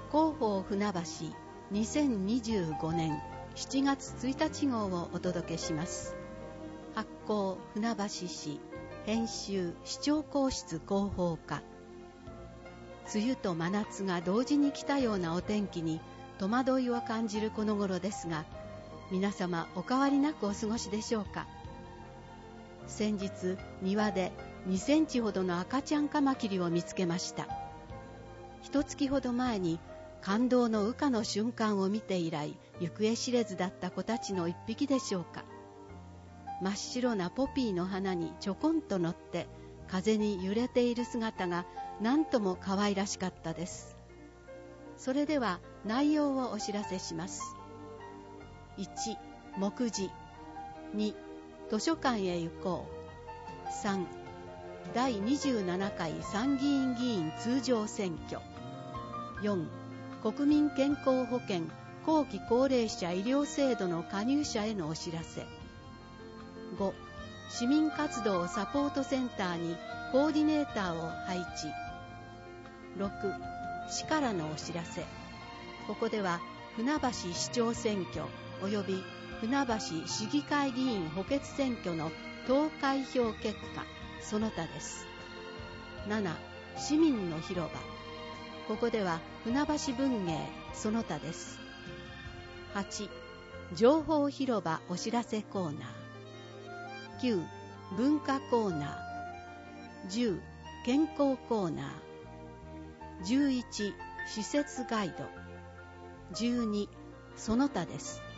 広報船橋2025年7月1日号をお届けします。発行船橋市、編集市長公室広報課。梅雨と真夏が同時に来たようなお天気に戸惑いを感じるこの頃ですが、皆様お変わりなくお過ごしでしょうか。先日庭で2センチほどの赤ちゃんカマキリを見つけました。一月ほど前に感動の羽化の瞬間を見て以来行方知れずだった子たちの一匹でしょうか。真っ白なポピーの花にちょこんと乗って風に揺れている姿が何とも可愛らしかったです。それでは内容をお知らせします。1、目次。2、図書館へ行こう。3、第27回参議院議員通常選挙。4、国民健康保険後期高齢者医療制度の加入者へのお知らせ。5、市民活動サポートセンターにコーディネーターを配置。6、市からのお知らせ。ここでは船橋市長選挙及び船橋市議会議員補欠選挙の投開票結果その他です。7、市民の広場。ここでは船橋文芸その他です。8、情報広場お知らせコーナー。9、文化コーナー。10、健康コーナー。11、施設ガイド。12、その他です。